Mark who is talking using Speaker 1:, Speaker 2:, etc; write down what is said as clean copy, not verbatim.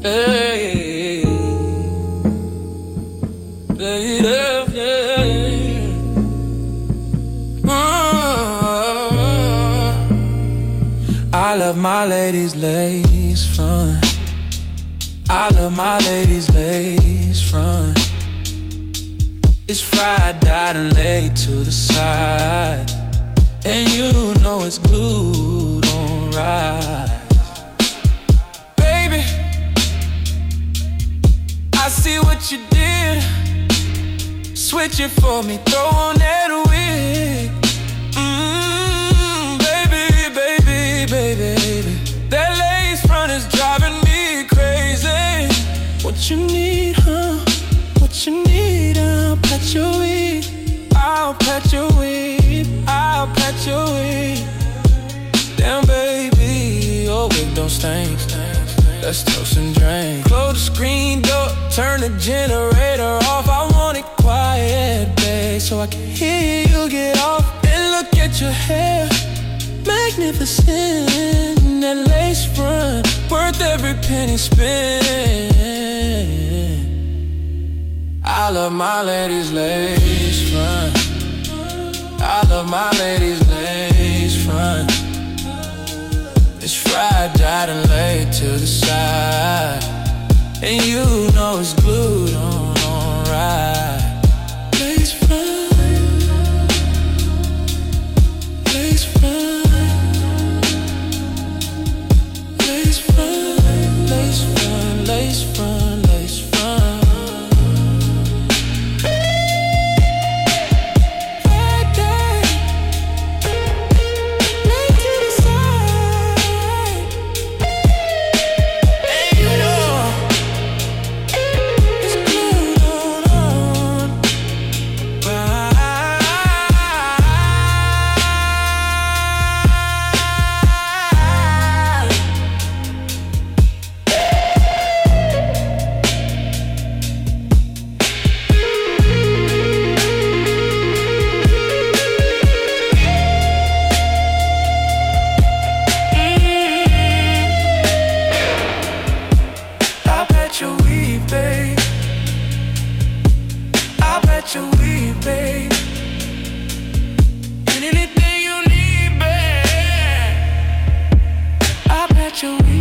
Speaker 1: Hey, yeah, yeah. I love my ladies' lace front. I love my ladies' lace front. It's fried, dyed and laid to the side, and you know it's glued on right. Baby, I see what you did. Switch it for me, throw on that wig. Baby, baby, that lace front is driving me crazy. What you need, huh? What you need? I'll pat your weave. I'll pat your weave. I'll pat your weave. Damn, baby, your wig don't stink. Let's toast and drink. Close the screen door, turn the generator off. I want it quiet, babe, so I can hear you get off. And look at your hair, magnificent. That lace front, worth every penny spent. I love my ladies' lace front. I love my ladies' lace front. It's fried, dyed and laid to the side, and you know it's glued on right. Lace front, lace front, lace front, lace front, lace front, lace front. You